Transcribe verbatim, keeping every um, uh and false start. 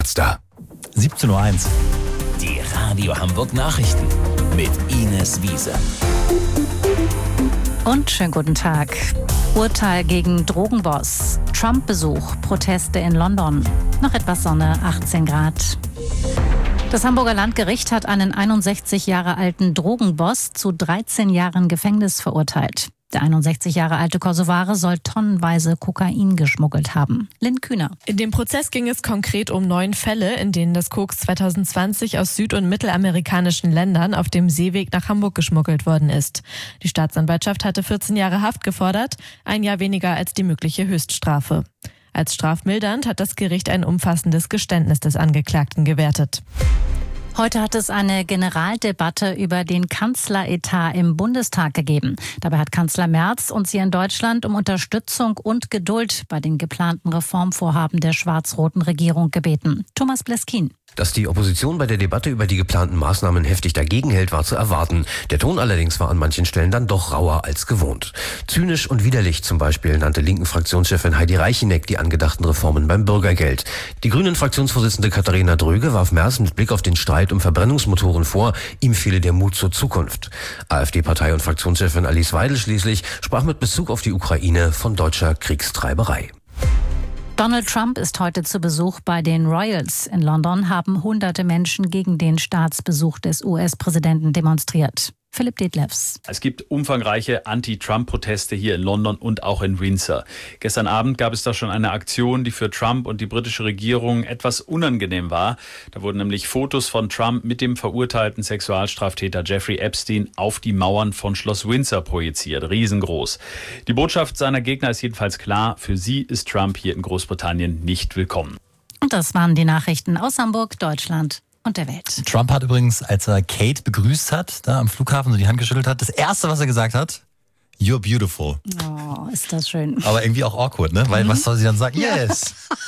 Checkposter. siebzehn Uhr eins. Die Radio Hamburg Nachrichten mit Ines Wiese. Und schönen guten Tag. Urteil gegen Drogenboss. Trump-Besuch. Proteste in London. Noch etwas Sonne, achtzehn Grad. Das Hamburger Landgericht hat einen einundsechzig Jahre alten Drogenboss zu dreizehn Jahren Gefängnis verurteilt. Der einundsechzig Jahre alte Kosovare soll tonnenweise Kokain geschmuggelt haben. Lynn Kühner. In dem Prozess ging es konkret um neun Fälle, in denen das Koks zwanzig zwanzig aus süd- und mittelamerikanischen Ländern auf dem Seeweg nach Hamburg geschmuggelt worden ist. Die Staatsanwaltschaft hatte vierzehn Jahre Haft gefordert, ein Jahr weniger als die mögliche Höchststrafe. Als strafmildernd hat das Gericht ein umfassendes Geständnis des Angeklagten gewertet. Heute hat es eine Generaldebatte über den Kanzleretat im Bundestag gegeben. Dabei hat Kanzler Merz uns hier in Deutschland um Unterstützung und Geduld bei den geplanten Reformvorhaben der schwarz-roten Regierung gebeten. Thomas Bleskin. Dass die Opposition bei der Debatte über die geplanten Maßnahmen heftig dagegen hält, war zu erwarten. Der Ton allerdings war an manchen Stellen dann doch rauer als gewohnt. Zynisch und widerlich zum Beispiel nannte linken Fraktionschefin Heidi Reicheneck die angedachten Reformen beim Bürgergeld. Die grünen Fraktionsvorsitzende Katharina Dröge warf Merz mit Blick auf den Streit um Verbrennungsmotoren vor, ihm fehle der Mut zur Zukunft. AfD-Partei- und Fraktionschefin Alice Weidel schließlich sprach mit Bezug auf die Ukraine von deutscher Kriegstreiberei. Donald Trump ist heute zu Besuch bei den Royals. In London haben hunderte Menschen gegen den Staatsbesuch des U S-Präsidenten demonstriert. Philipp Detlefs. Es gibt umfangreiche Anti-Trump-Proteste hier in London und auch in Windsor. Gestern Abend gab es da schon eine Aktion, die für Trump und die britische Regierung etwas unangenehm war. Da wurden nämlich Fotos von Trump mit dem verurteilten Sexualstraftäter Jeffrey Epstein auf die Mauern von Schloss Windsor projiziert. Riesengroß. Die Botschaft seiner Gegner ist jedenfalls klar. Für sie ist Trump hier in Großbritannien nicht willkommen. Und das waren die Nachrichten aus Hamburg, Deutschland und der Welt. Trump hat übrigens, als er Kate begrüßt hat, da am Flughafen so die Hand geschüttelt hat, das Erste, was er gesagt hat, "You're beautiful." Oh, ist das schön. Aber irgendwie auch awkward, ne? Weil Mhm. was soll sie dann sagen? Yes!